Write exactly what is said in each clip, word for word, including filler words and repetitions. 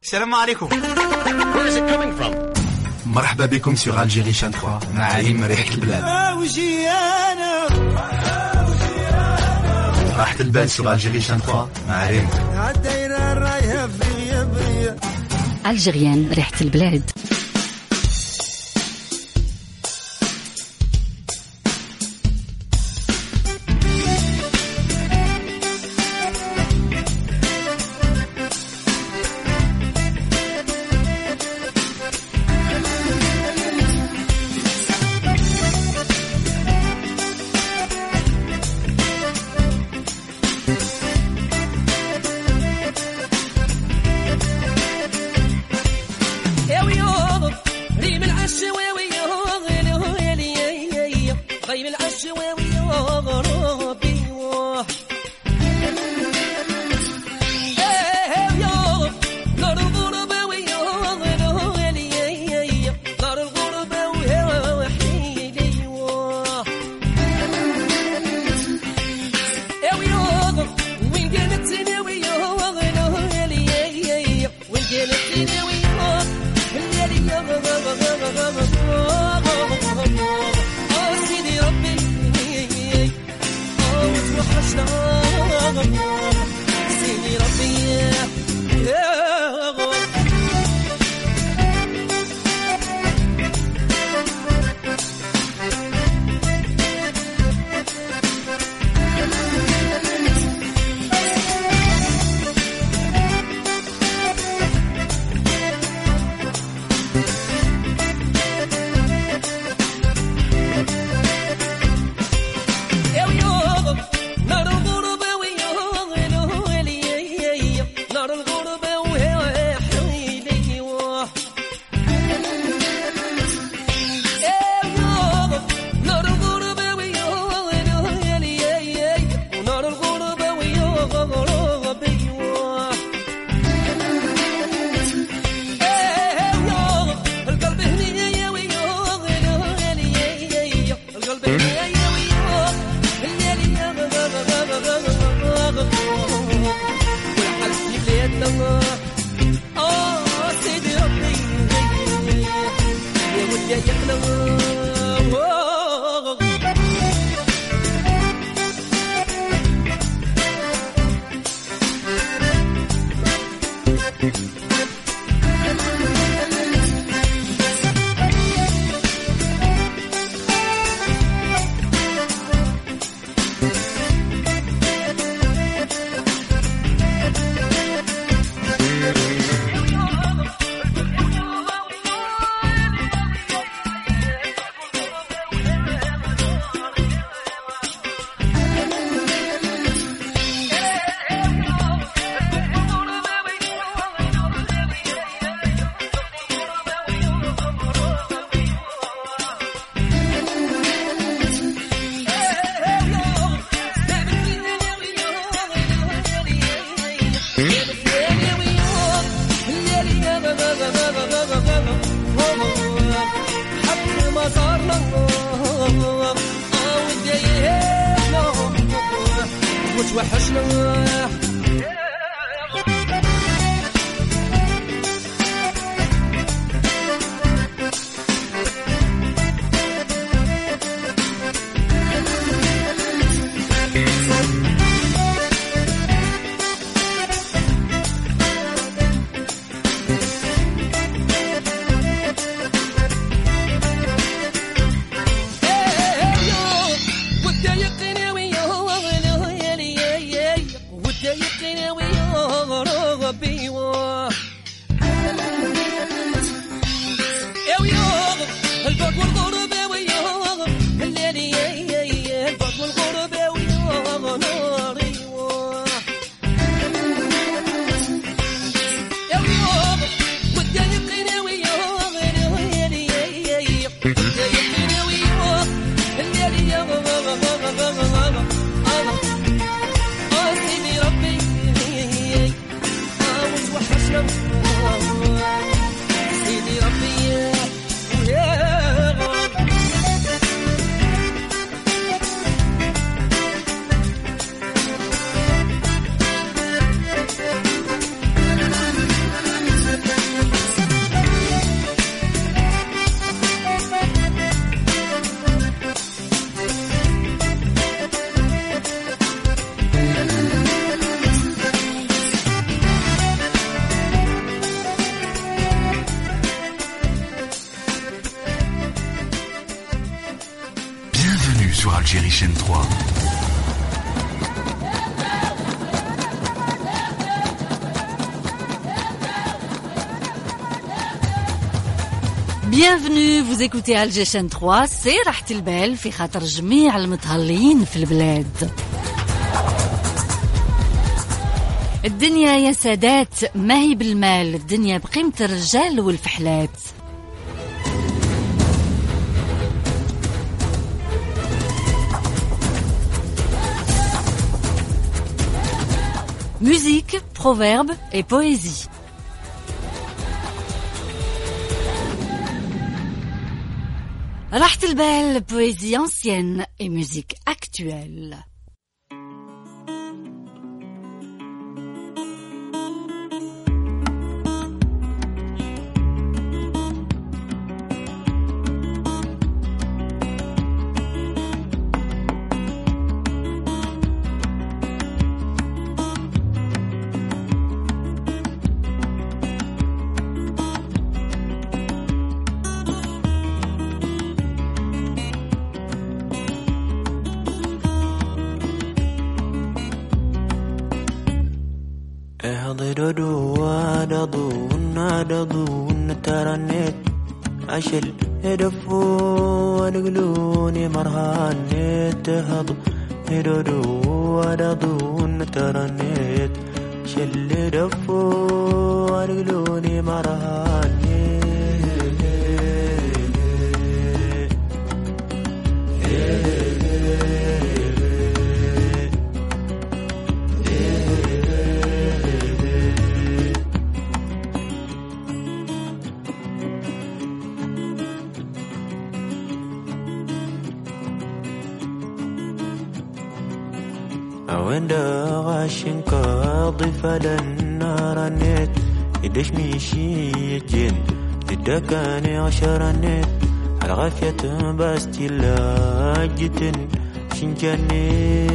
السلام عليكم. Where is it coming from? مرحبا بكم سيغ الجيري شان ثلاثة مع عليم ريحة البلاد. راحة البال سيغ الجيري شان ثلاثة مع عليم. الجيريان ريحة البلاد. sur Algérie chaîne trois. Bienvenue, vous écoutez Alger chaîne trois, c'est راحة البال في خاطر جميع المتهلين في البلاد. الدنيا يا سادات ما هي بالمال، الدنيا بقيمة الرجال والفحلات. Musique, proverbes et poésie. راحة البال, poésie ancienne et musique actuelle. عشل هدفو ونقلوني مرهانيت هضو هدودو ونضون ترنيت شل هدفو ونقلوني مرهانيت وين غاشن قاضي فلنا رنيت يدش ميشي يجين تدكاني عشر نيت على غافية باستي لاجتن شنجاني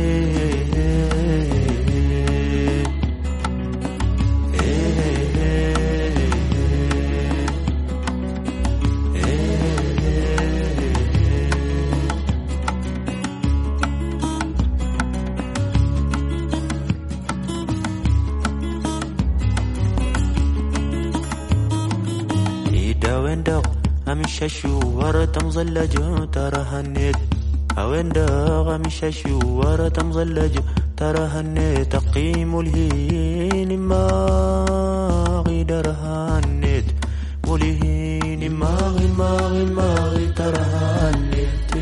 ششوار تمزلج ترى هنيت أوين داغ مش ششوار تمزلج ترى هنيت تقيم الهين ما غير هنيت ولهين ما غي ما غي ما غي ترى هنيت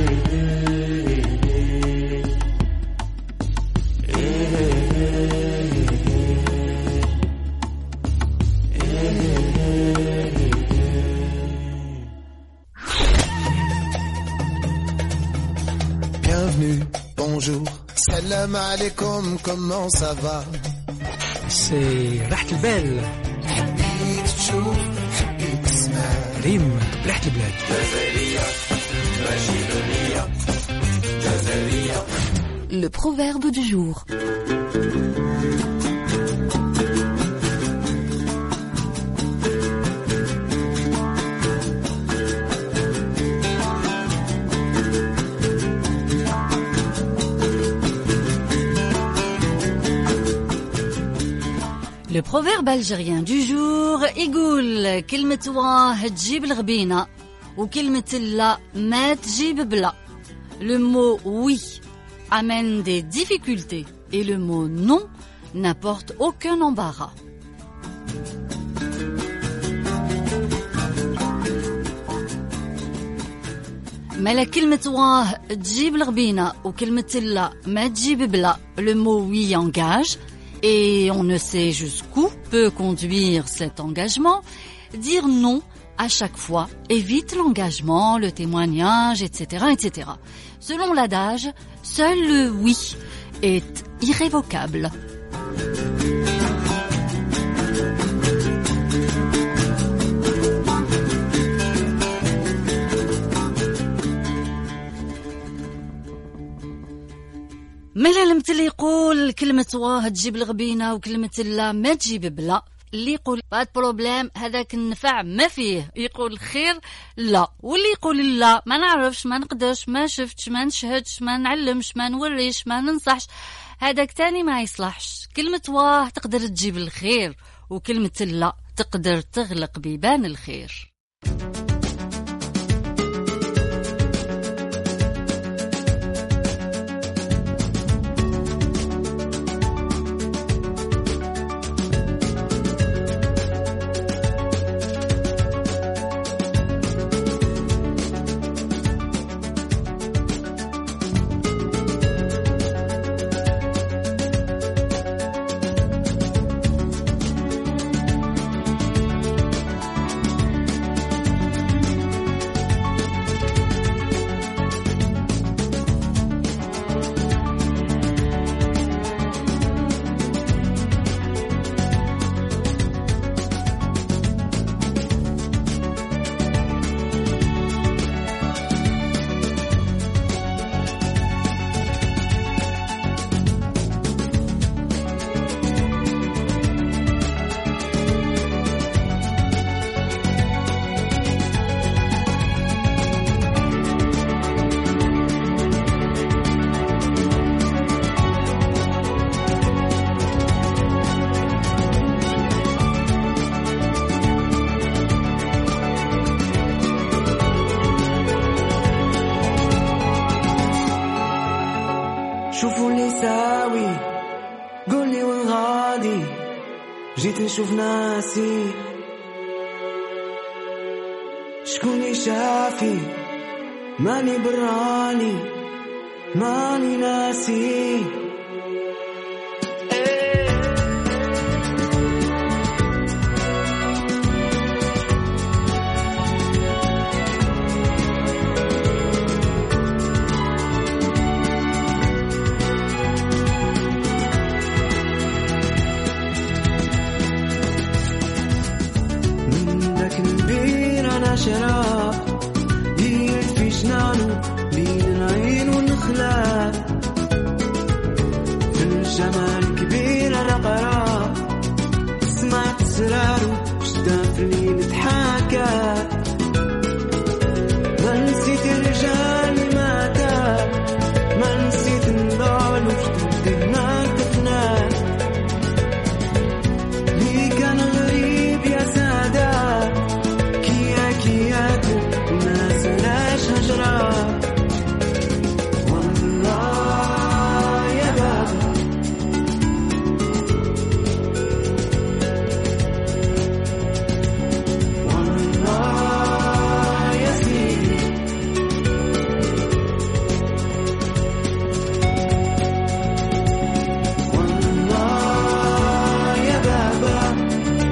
Bonjour, salam alaikum, comment ça va? C'est راحة البال. حبيت تشوف حبيت تسمع ريم راحة البلاد. Le proverbe du jour. Le proverbe algérien du jour يقول كلمة واه تجيب الغبينة وكلمة لا ما تجيب بلا. Le mot oui amène des difficultés et le mot non n'apporte aucun embarras. مالا كلمة واه تجيب الغبينة وكلمة لا ما تجيب بلا. Le mot oui engage. Et on ne sait jusqu'où peut conduire cet engagement. Dire non à chaque fois évite l'engagement, le témoignage, et cetera, et cetera. Selon l'adage, seul le oui est irrévocable. مالا لمت اللي يقول كلمة واه تجيب الغبينة وكلمة لا ما تجيب بلا اللي يقول باد بروبليم هذاك النفع ما فيه، يقول خير لا، واللي يقول لا ما نعرفش ما نقدرش ما شفتش ما نشهدش ما نعلمش ما نوريش ما ننصحش، هذاك تاني ما يصلحش. كلمة واه تقدر تجيب الخير، وكلمة لا تقدر تغلق بيبان الخير. شوفوا اللي ساوي قولي وين غادي، جيت نشوف ناسي شكوني شافي، ماني براني ماني ناسي. شراب ديت في جنانه بين العين والنخلة، في الجمال كبير أنا قرار سمعت سراره شدا في الليل تحاكى، ما نسيت الرجال ما تاب، ما نسيت نضال وشدد ما كفنا، لي كان غريب يا سادات الناس لاش هجرة. والله يا بابا والله يا سيدي، والله يا بابا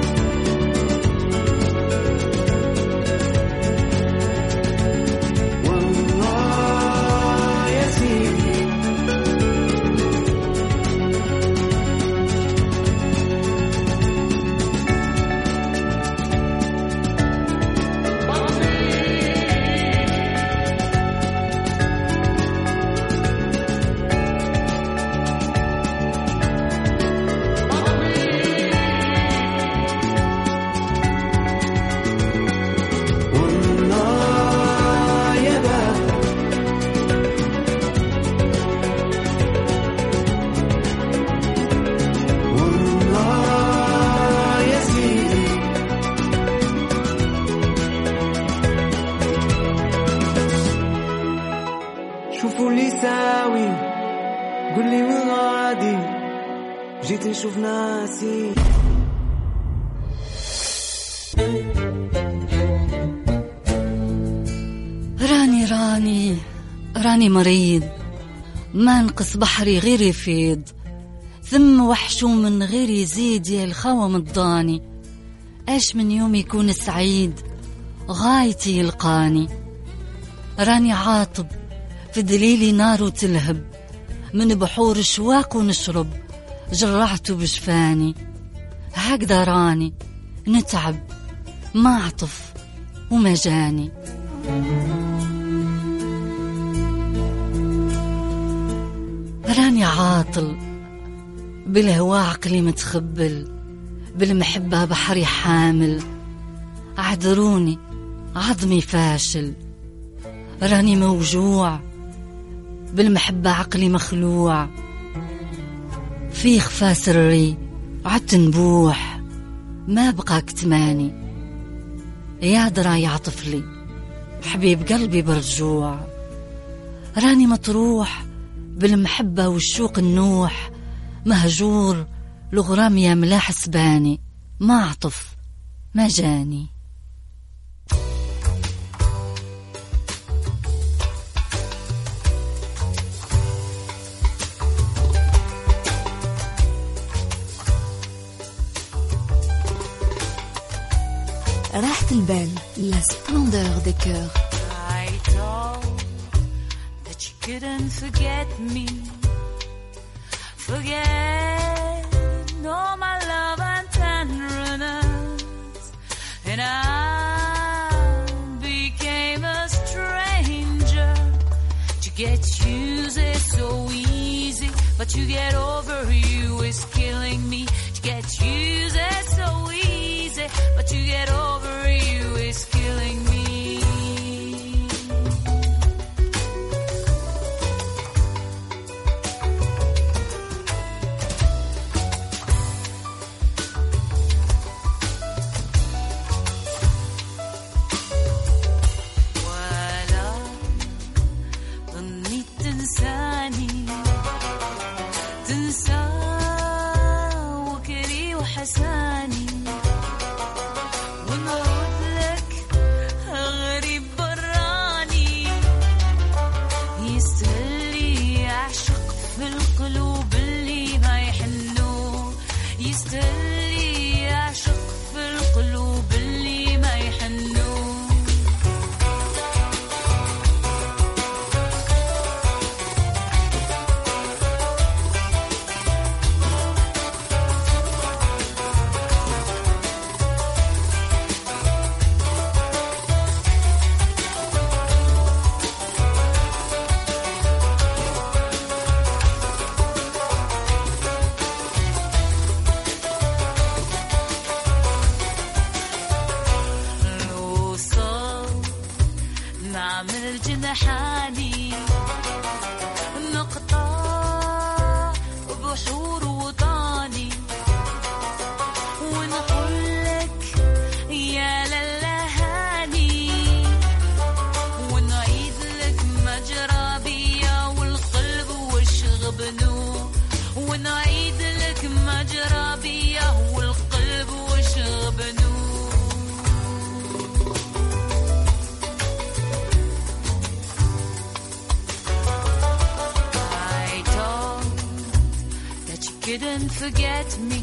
شوفوا اللي ساوي قولي وين غادي، جيت نشوف ناسي. راني راني راني مريض، ما نقص بحري غير يفيض، ثم وحشو من غير يزيد يا الخوى مضاني، اش من يوم يكون سعيد غايتي يلقاني. راني عاطب في دليلي نار تلهب، من بحور شواق ونشرب جرعته بجفاني، هكذا راني نتعب ما عطف وما جاني. راني عاطل بالهوا عقلي متخبل، بالمحبة بحري حامل، عذروني عظمي فاشل، راني موجوع بالمحبة عقلي مخلوع، في خفا سري عدت نبوح، ما بقى كتماني يا درا يعطف لي حبيب قلبي برجوع، راني مطروح بالمحبة والشوق النوح، مهجور الغرام يا ملاح سباني، ما عطف ما جاني. راحة البال la splendeur des cœurs. I told that you couldn't forget me, forget all my love and tenderness, and I became a stranger. To get used is so easy, but to get over you is killing me. To get used is so easy, but to get over you is killing me. ولا ظنيت تنساني، تنسى وكري وحساني، ونعود لك غريب براني، يستهلي يعشق في القلوب اللي ما يحنوا، يستهلي يعشق في القلوب اللي ما يحنوا. نوصل نعمل جناحاني، نقطع بحور وطاني، ونقول لك يا للهاني، ونعيد لك مجرى بيا والقلب وشغبنو، ونعيد لك مجرى بيا والقلب وشغبنو. I told that you couldn't forget me,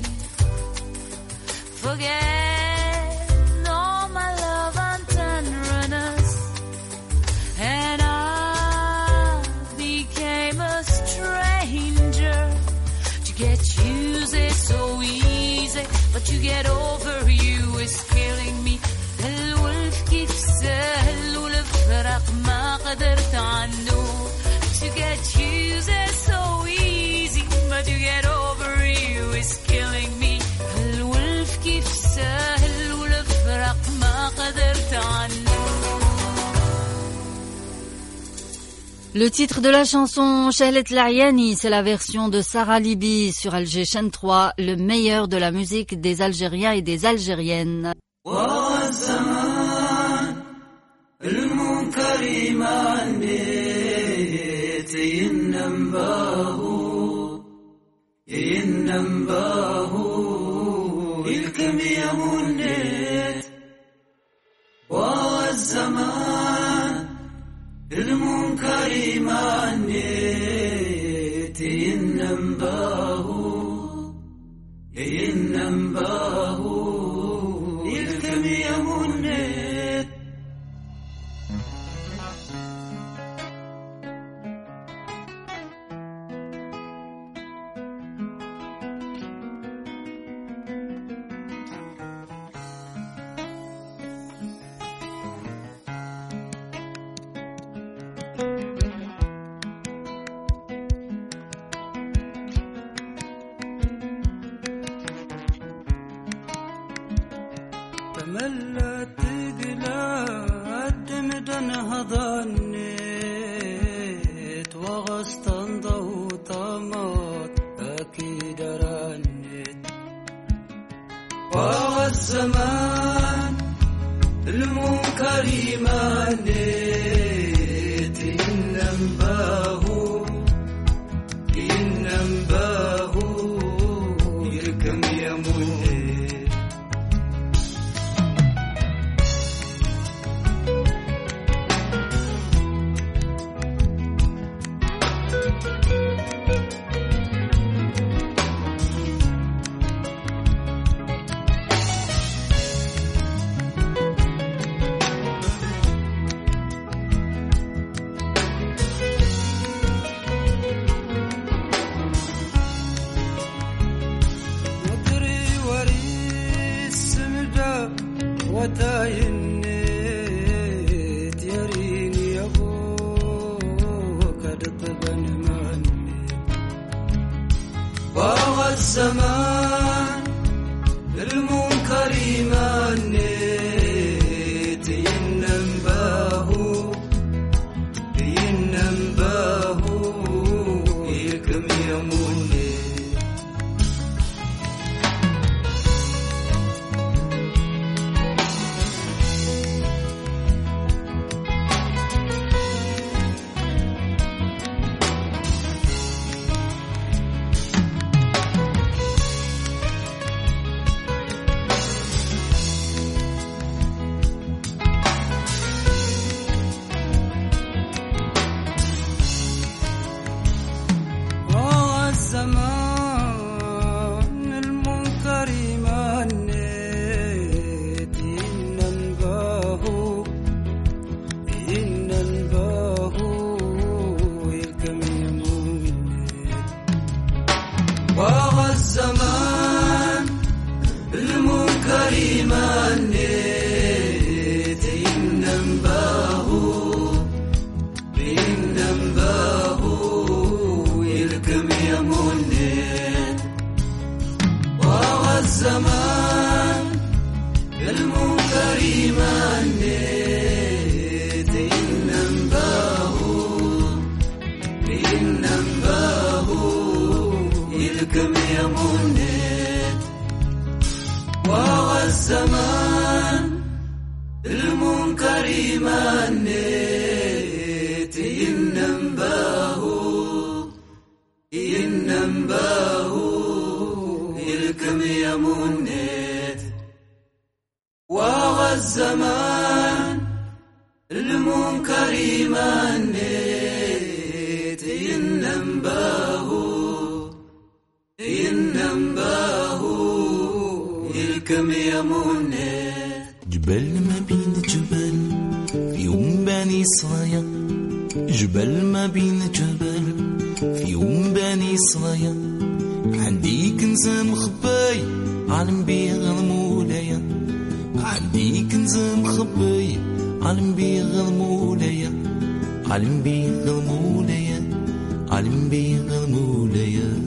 forget all my love and tenderness, and I became a stranger. To get used is so easy, but to get over you is killing me. الولف كيف سهل والفراق ما قدرت عنه. To get used is so easy, but to get over you is killing me. الولف كيف سهل والفراق ما قدرت عنه. Le titre de la chanson Chahlet L'Ariani, c'est la version de Sarah Libi sur Alger Chaîne trois, le meilleur de la musique des Algériens et des Algériennes. المنكر ما نيت ينباه ينباه يلكم يا منيت. تملت تقلاد مدنها ظنيت وغصتن ضوط موت أكيد رنيت وغى الزمان المنكر يمانيت إنباهو إنباهو يركم يموني وتاينيت يريني أبوك دطبن مني وهو الزمان المنكر يمانيت ينباهو ينباهو يكم يموني الزمان المنكر يمانيت ينباهو ينباهو يلكم يموني وغى الزمان المنكر يمانيت ينباهو ينباهو يلكم يموني وهو الزمان المنكر يمانيت ينباهو ينباهو يلكم يموني وهو الزمان المنكر يمانيت ينباهو ينباهو يلكم يمونيت وغى الزمان المنكر يمانيت ينباهو ينباهو يلكم يمونيت جبل ما بين جبل في يوم بني صايا جبل ما بين جبل في يوم بني صايا عندي كنز مخبي عالم بيغ المولايا عندي كنز مخبي عالم بيغ المولايا عالم بيغ المولايا عالم بيغ المولايا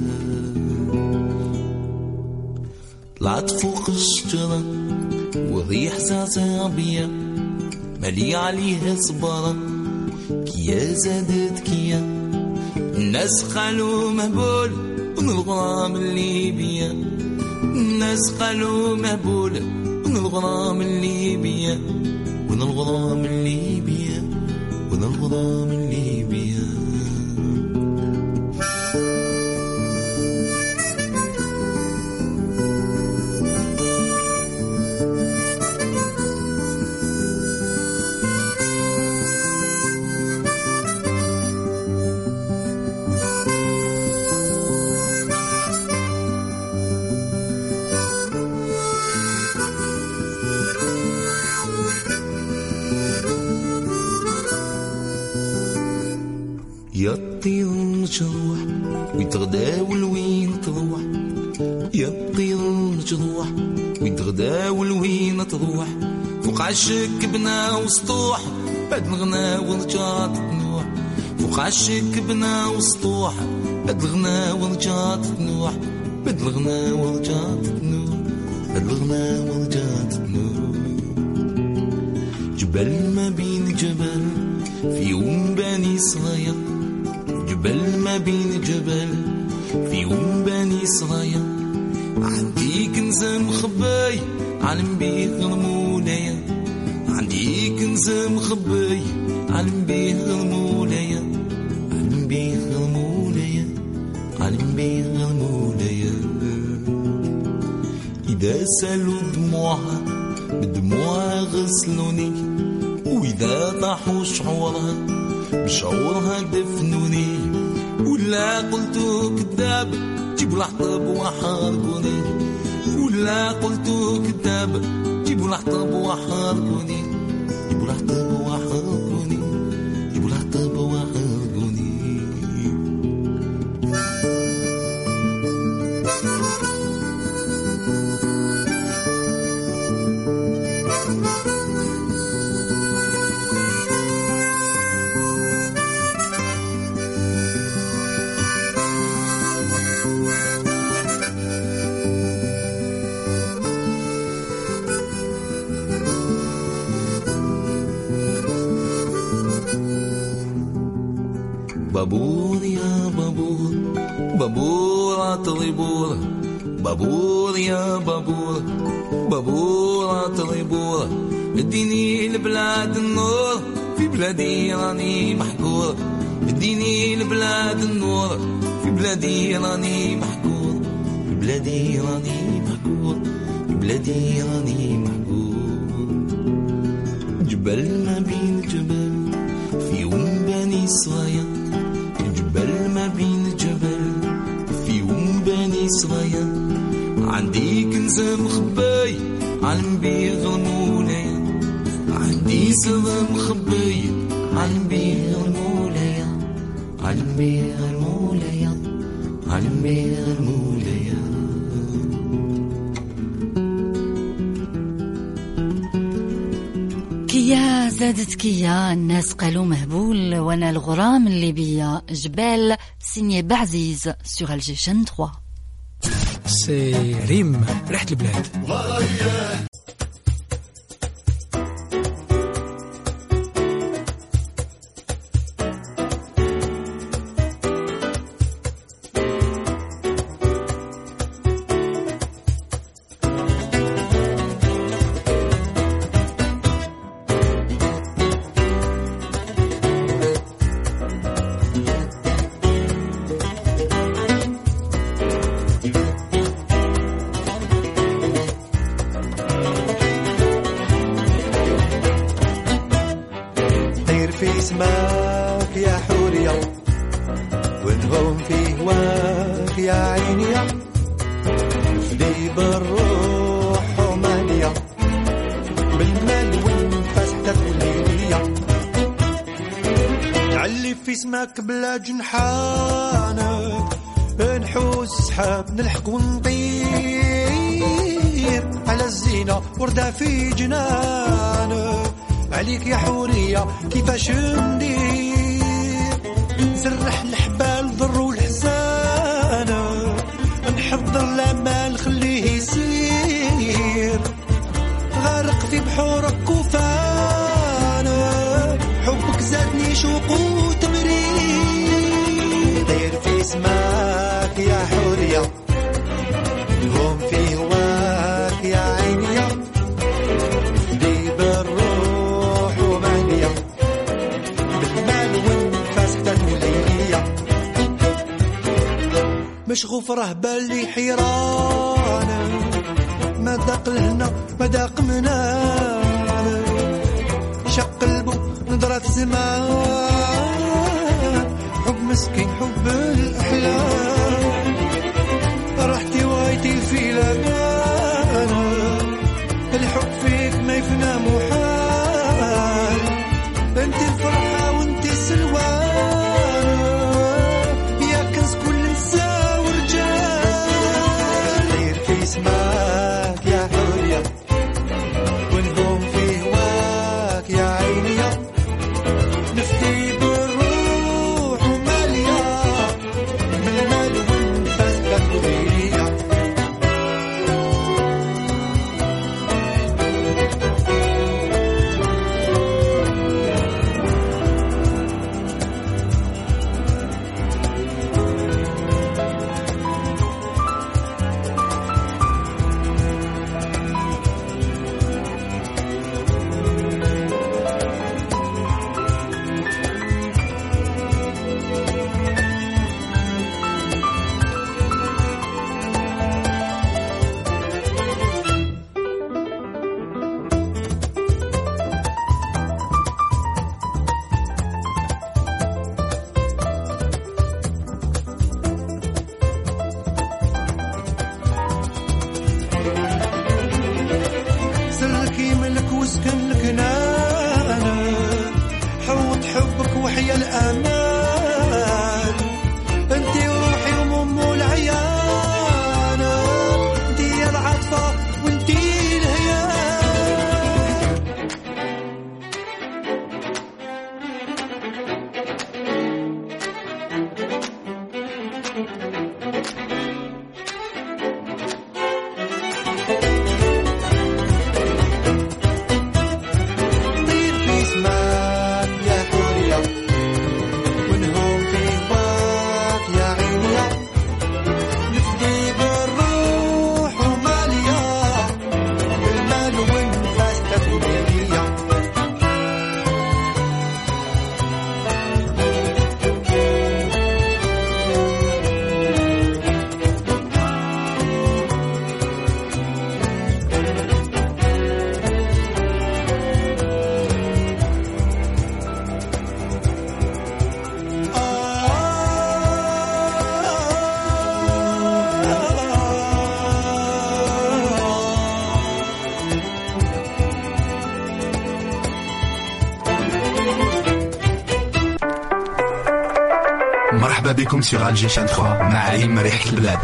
طلعت فوق الشجرة والريح زعزع بيا مالي عليها صبارة كيا زادت كيا الناس قالوا مهبول ونلغى من ليبيا الناس قالوا مهبول ونلغى من ليبيا ونلغى من ليبيا ونلغى من ليبيا يا الطير المجروح ويتغداول وين تروح يا الطير المجروح ويتغداول وين تروح فوق عشك بنا وسطوح بعد الغنا ورجعت تنوح فوق عشك بنا وسطوح بعد الغنا ورجعت تنوح بعد الغنا ورجعت تنوح بعد الغنا ورجعت تنوح جبل ما بين جبل في يوم بني صغير، جبل ما بين جبل في يوم بني صغير، عندي كنز مخبي علم بيه المولايا، عندي كنز مخبي علم بيه المولايا، علم بيه المولايا، علم بيه المولايا. إذا سالوا دموعها بدموعها غسلوني، وإذا طاحوا شعورها بشعورها دفنوني، ولا قلتو كذاب جيبوا الحطب وحرقوني، ولا قلتو كذاب جيبوا الحطب وحرقوني، جيبوا الحطب وحرقوني، جيبوا الحطب وحرقوني. بابور يا بابور بابور عطري بور، بابور يا بابور بابور عطري بور، اديني لبلاد النور في بلادي راني محقور، اديني لبلاد النور في بلادي راني محقور، في بلادي راني محقور، في بلادي راني محقور. جبل ما بين جبل في يوم بني صغير، جبل ما بين جبل في يوم بني صغير، عندي كنز مخبي علم بيه المولايا، عندي سر مخبي علم بيه المولايا، علم بيه المولايا، علم بيه المولايا. كيا زادت كيا، الناس قالوا مهبول، وانا الغرام اللي بيا جبال. سيني بعزيز سور الجيشن ثلاثة. سي ريم ريحة البلاد. اسمك يا حورية ونهم في هواك يا عينية، فدي بالروح ومالية بالمال والنفس حتى الليلية، نعلي في اسمك بلا جنحانك، نحوس سحاب نلحق ونطير على الزينة وردة في جنانك، عليك يا حورية كيفاش ندير، نسرح الحبال ضر والحزانة، نحضر الأمال خليه يسير، غارق في بحورك وفانا، حبك زادني شوق وتمرير، طير في اسمك يا حورية هم في هواك يا عينية، دي بالروح ومالية بالمال والنفس حتى الليلية، مش غفره بالي حيرانة، ما داق لهنا ما داق منانا، شق قلبه نظرة زمان، حب مسكين حب الأحلام، رحتي وايتي في لبانا، الحب فيك ما يفنى محال، انت الفرحة وانت السلوان، يا كنز كل نساء ورجال، طير في اسمك يا حورية ونقوم في هواك يا عينية، نفدي بالروح ومالية بالمال والنفس تكوية. نسكن لك انا حوط حبك وحيا الامان انتي روحي وام العيان انتي العطفة وانتي الهيام مرحبا بكم sur Alger ثلاثة مع عيم ريحة البلاد.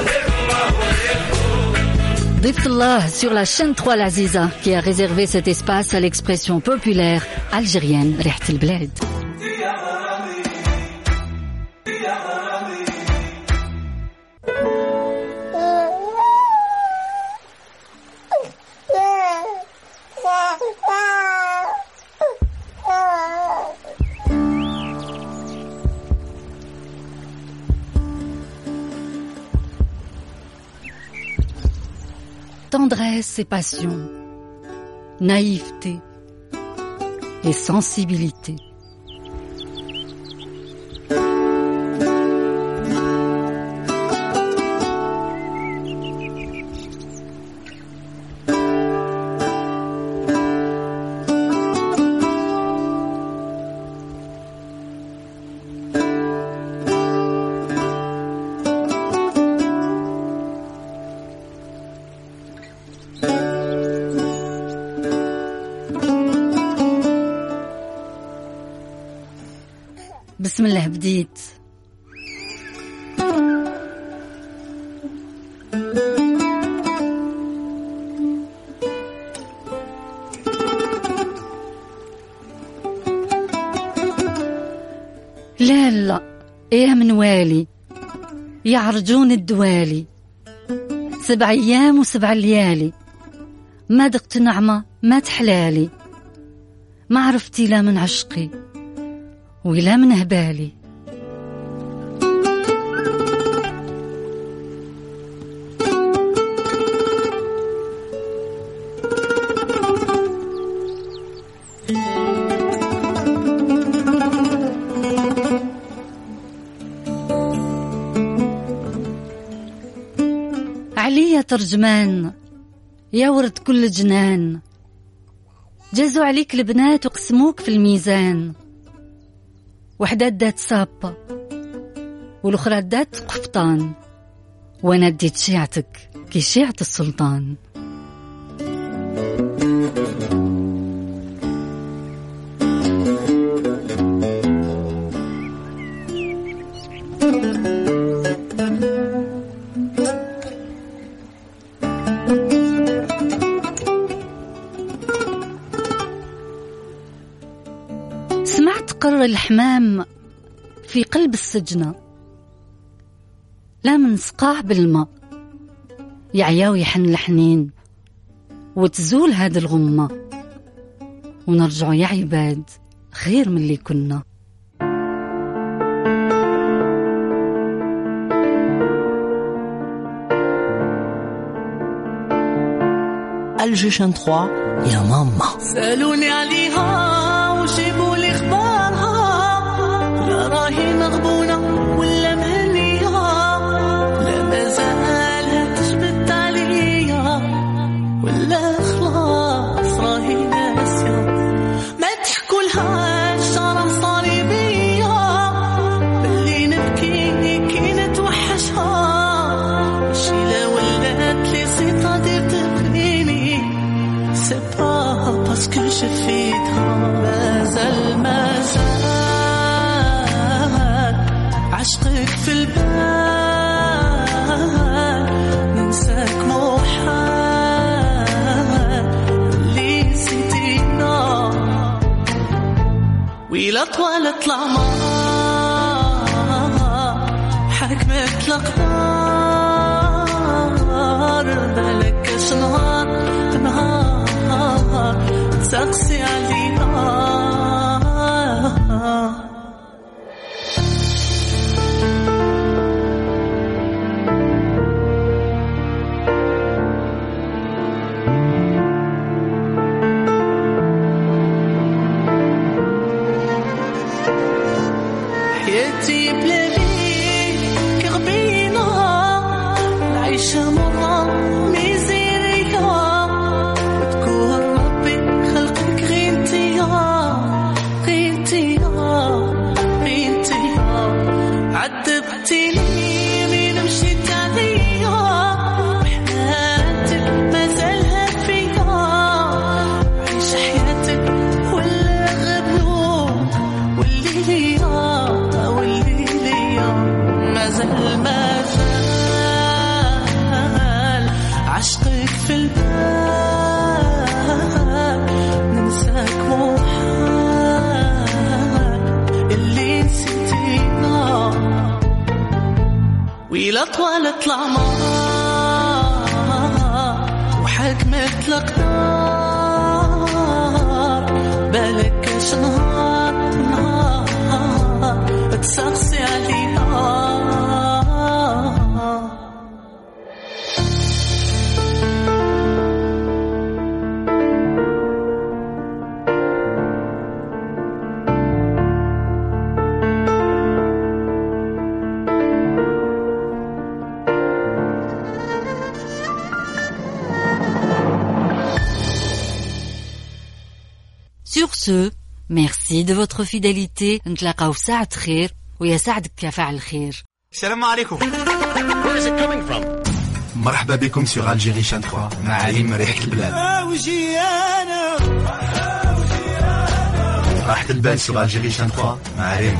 ضيف الله sur la chaîne trois العزيزة qui a réservé cet espace à l'expression populaire algérienne ريحة البلاد. Tendresse et passion, naïveté et sensibilité. بسم الله بديت. لا لا ايه من والي يعرجون الدوالي سبع ايام وسبع ليالي ما دقت نعمة ما تحلالي ما عرفتي لا من عشقي ولا من هبالي. عليا ترجمان يا ورد كل جنان جازوا عليك البنات وقسموك في الميزان وحدة دات صابة والأخرى دات قفطان وانا ديت شيعتك كي شيعة السلطان. سمعت قر الحمام في قلب السجنة لا من سقاه بالماء يعيا ويحن الحنين وتزول هاد الغمة ونرجعوا يا عباد خير من اللي كنا. الجيشان ثلاثة يا ماما سألوني عليها وجيبوا لي اخبارها لا راهي مغبونة ولا مهنية لا مازالها تجبد عليا ولا خلاص راهي ناسية ما تحكولهاش راه صليبية باللي نبكي كي نتوحشها شيلة ولات لي سيطة دير تبنيني سي با باسكو شفيتها مازال مازال عشقك في البال ننساك محال اللي نسيتينا ويلا طوالت العمار حكمت الأقدار بالك اش نهار نهار تسقسي علينا حياتي بلادي كغبينا العيش مرة ميزيريا وتكون ربي خلقك غينتيا غينتيا غينتيا عذبتيني من مشيت عليا وحياتك مازالها فيا عيش حياتك ولا غبنوب واللي ليا واللي ليا مازال مازال عشقك في البال ننساك محال اللي نسيتينا ويلا طوالت العمار وحكمت الأقدار بالك اش نهار نهار تسقسي علينا Sur ce, merci de votre fidélité. نتلاقاو في ساعة خير ويسعدك يا فاعل الخير. السلام عليكم. Where is it coming from? مرحبا بكم sur Algérie شان ثلاثة مع عليم ريحة البلاد. راحة البال sur Algérie شان ثلاثة مع عليم.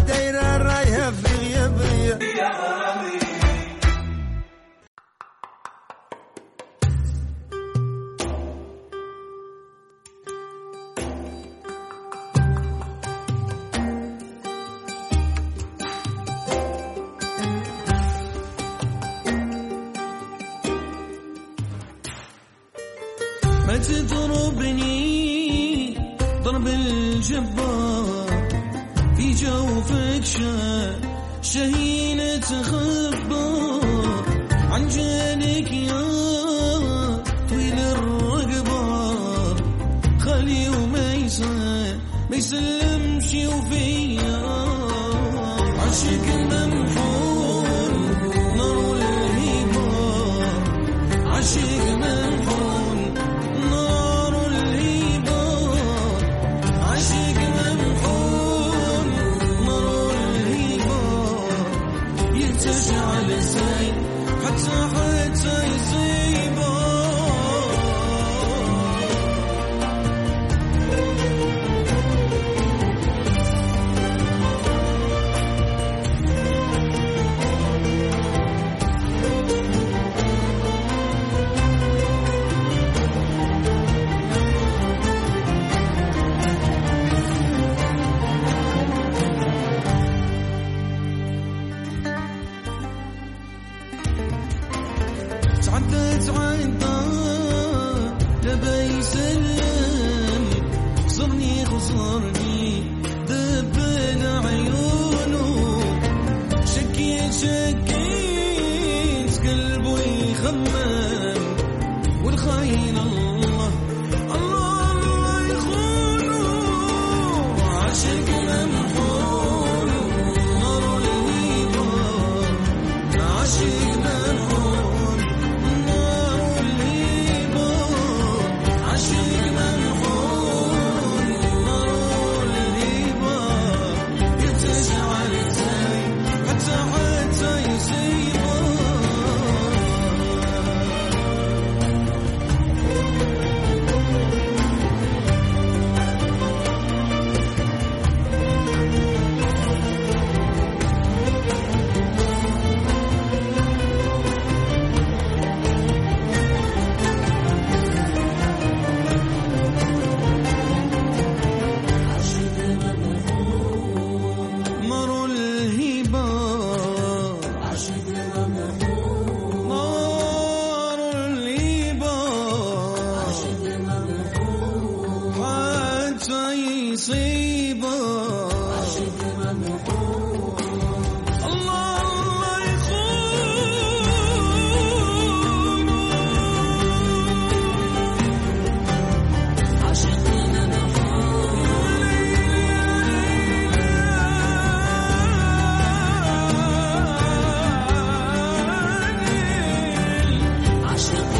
ما تضربني ضرب الجبار في جوفك شان شهينة خبار عن جالك يا طويل الرقبار خلي وما يسان ما يسلمش وفيا عشق منفور نار الهيبار عشق منفور تجعل الزين حتى حتى يصيبه يصيبه عاشق ممحون الله الله يخون عاشق ممحون عاشق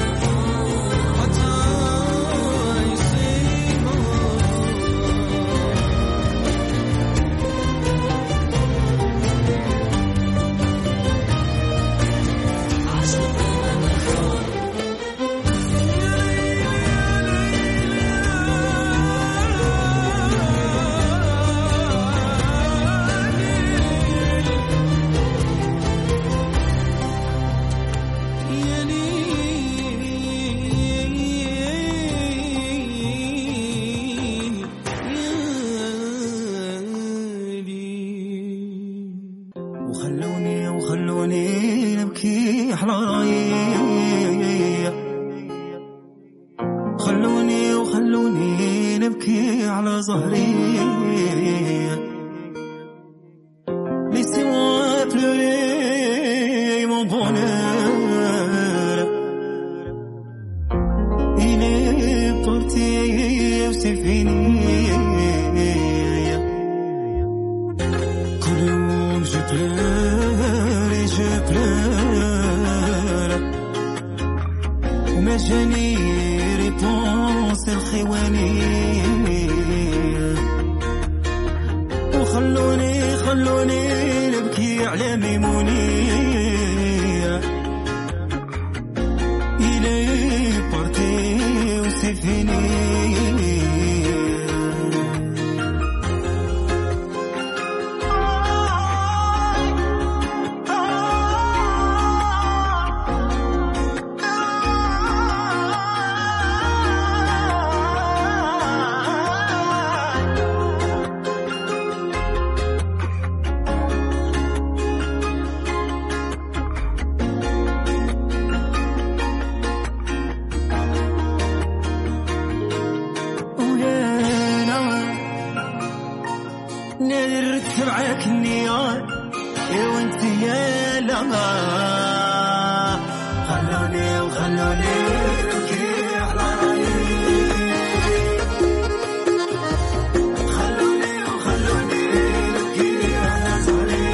وخلوني وخلوني نبكي على رايي خلوني وخلوني نبكي على ظهري laissez-moi pleurer mon bonheur il est parti c'est fini je pleure et je pleure وما جاني ريبونس الخواني وخلوني خلوني نبكي على ميموني il est parti c'est fini نركب معاك النيار وانت يا لما خلوني وخلوني نبكي على رايي خلوني وخلوني نبكي على ظهري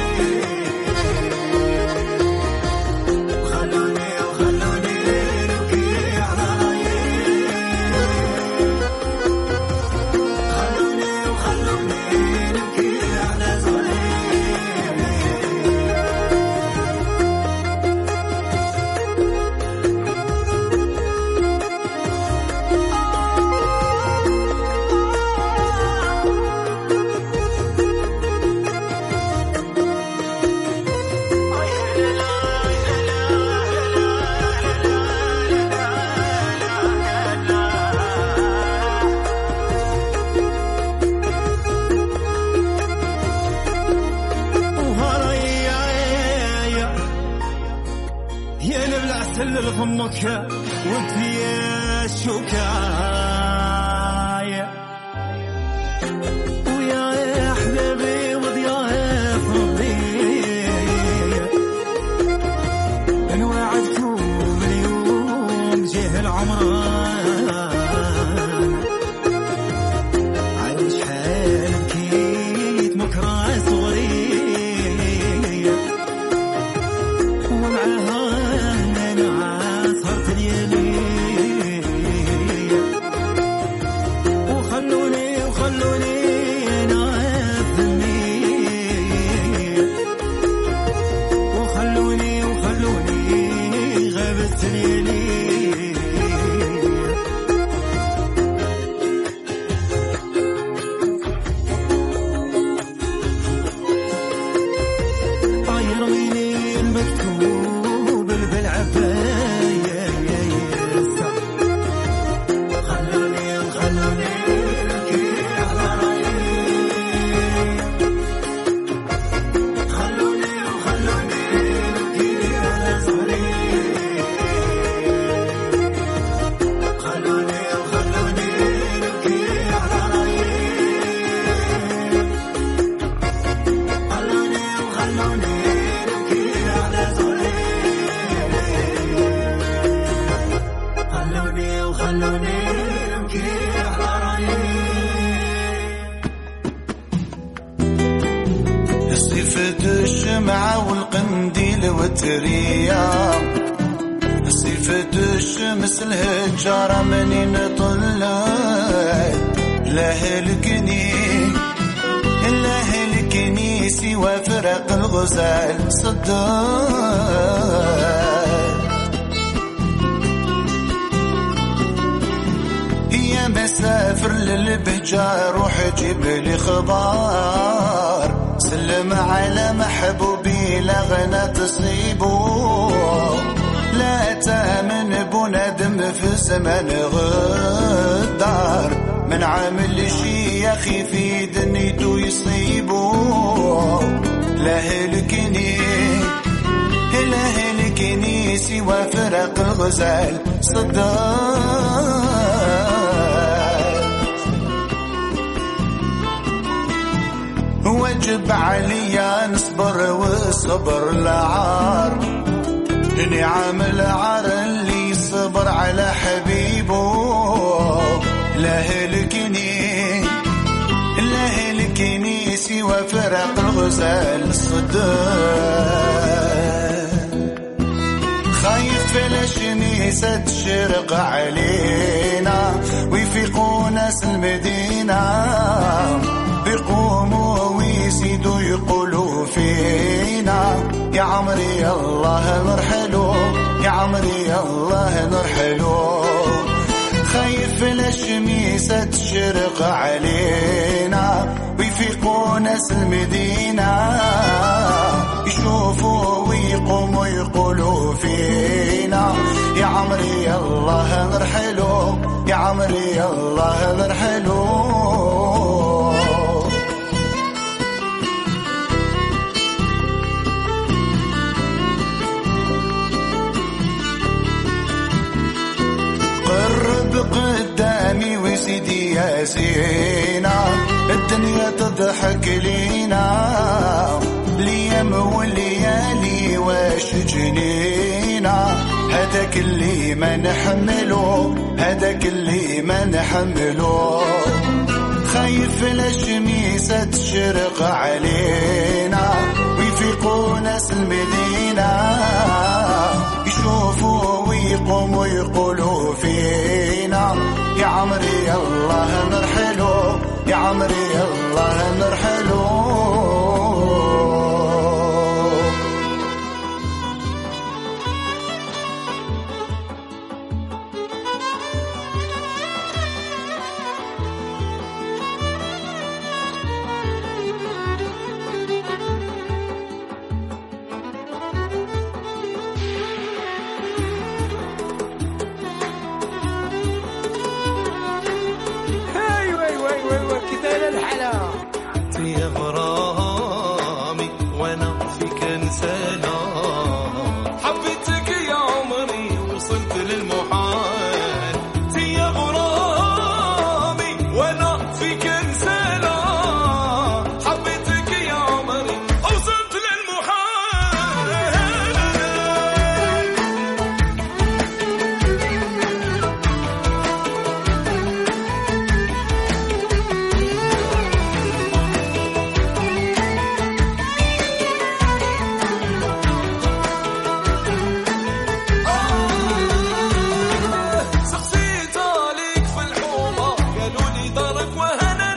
خلوني وخلوني نبكي على رايي خلوني وخلوني نبكي على ظهري يا نبلع سلل غمك وانت يا الشوكاية ويا يا حبيبي وضياء فضي انا وعدكم اليوم جه العمران عايش حال بكيت مكره صغري ومعها والتريا صفة الشمس الهجارة منين طلعت لا هلكني لا هلكني سوى فرق الغزال صدق مسافر للبهجة روح جيب لي خبار سلم على محبوبي لا غنى تصيبه لا تامن بندم في زمن غدار من عامل شي يا اخي في دنيته يصيبه لا هلكني لا هلكني سوى فرق الغزال صدق وجب عليا نصبر والصبر العار نعم العار اللي صبر على حبيبه لا هلكني لا هلكني سوى فرق الغزال الصدق خايف الشميسة تشرق علينا ويفيقوا ناس المدينة يقوموا ويزيدوا يقولوا فينا يا عمري الله نرحلو يا عمري الله نرحلو خايف الشميسة تشرق علينا ويفيقوا ناس المدينة يشوفوا ويقوموا يقولوا فينا يا عمري الله نرحلو يا عمري الله نرحلو قدامي وسيدي يا زينة الدنيا تضحك لينا ليام والليالي واش جنينا هداك اللي ما نحمله هداك اللي ما نحمله خايف الشميسة تشرق علينا ويفيقوا ناس المدينة يشوفوا ويقوموا يقولوا فينا يا عمري الله نرحلو يا عمري الله نرحلو يا غرامي وانا فيك انسانا حبيتك يا عمري وصلت للمحال يا غرامي وانا فيك انسانا حبيتك يا عمري وصلت للمحال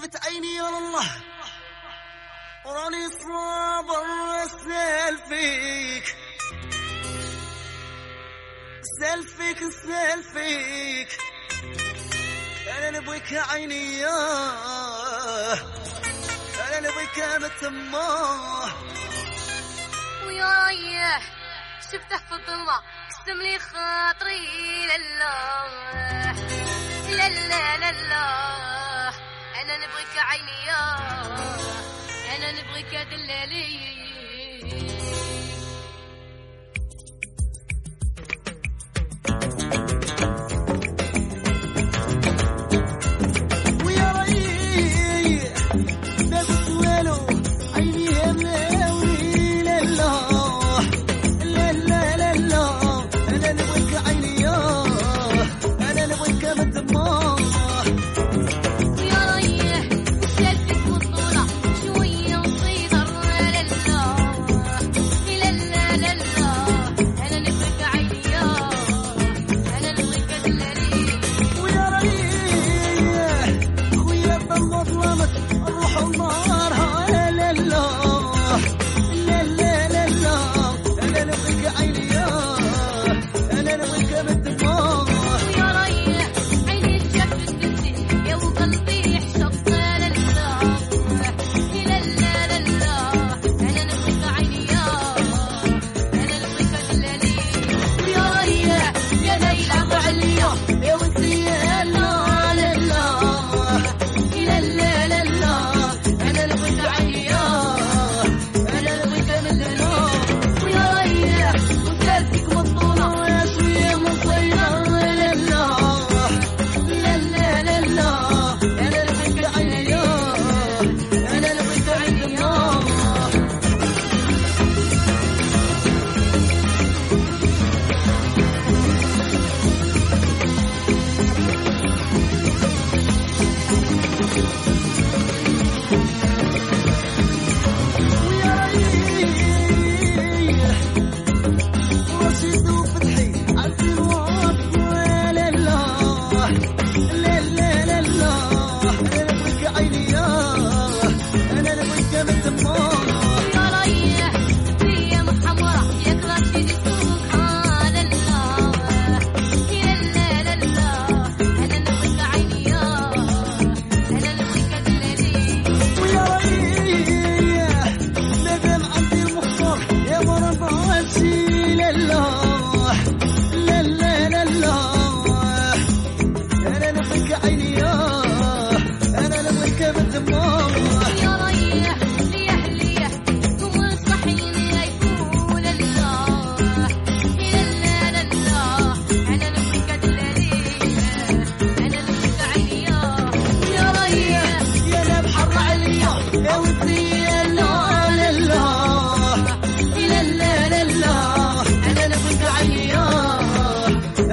شفت عيني يا الله وراني صابر اسال فيك اسال فيك اسال فيك انا نبغيك عيني يا انا نبغيك متماه ويا ريح شفته في الظلمة قسم لي خاطري لله لا لا لا لا انا نبغيك عيني يا انا نبغيك دلالي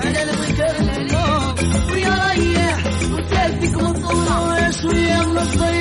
ويا ريح وسالتك مطولة ويا شوية من الضيق